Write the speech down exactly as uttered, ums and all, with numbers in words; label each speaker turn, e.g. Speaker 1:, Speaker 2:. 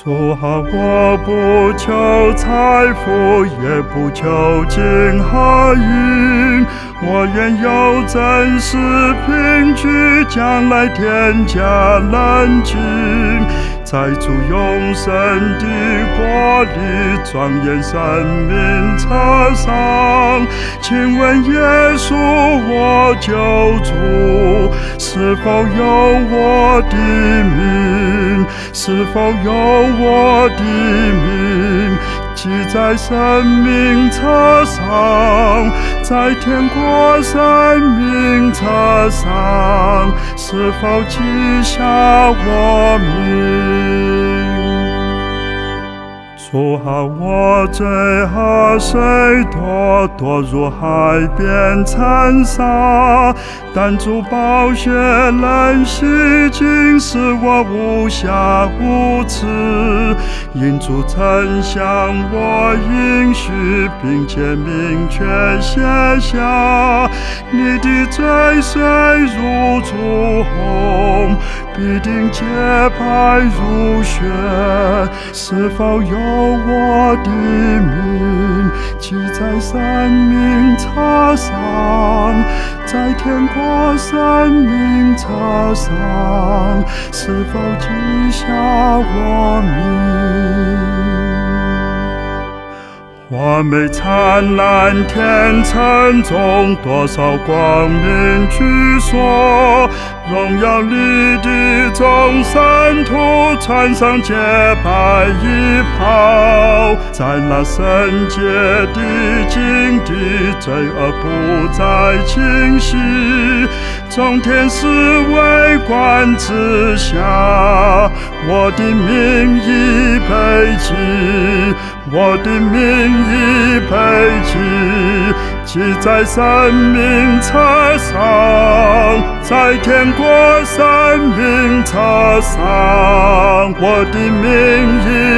Speaker 1: 主啊，我不求财富，也不求金和银，我愿有真实凭据，将来天家人尽，在主永生的国里庄严生命册上。请问耶稣我救主，是否有我的名？是否有我的名记在生命册上？在天国生命册上，是否记下我名？主啊，我罪和水多，多如海边尘沙，但主宝血能洗净，使我无瑕无疵。因主曾向我应许，并且明确写下，你的罪虽如朱红，必定洁白如雪。是否有我的名记在生命册上？在天国生命册上，是否记下我名？华美灿烂天城中，多少光明居所，荣耀里的众圣徒穿上洁白衣袍，在那圣洁的境地，罪恶不再侵袭，众天使围观之下，我的名已被记，我的名已被记，记在生命册上，在天国生命册上，我的名已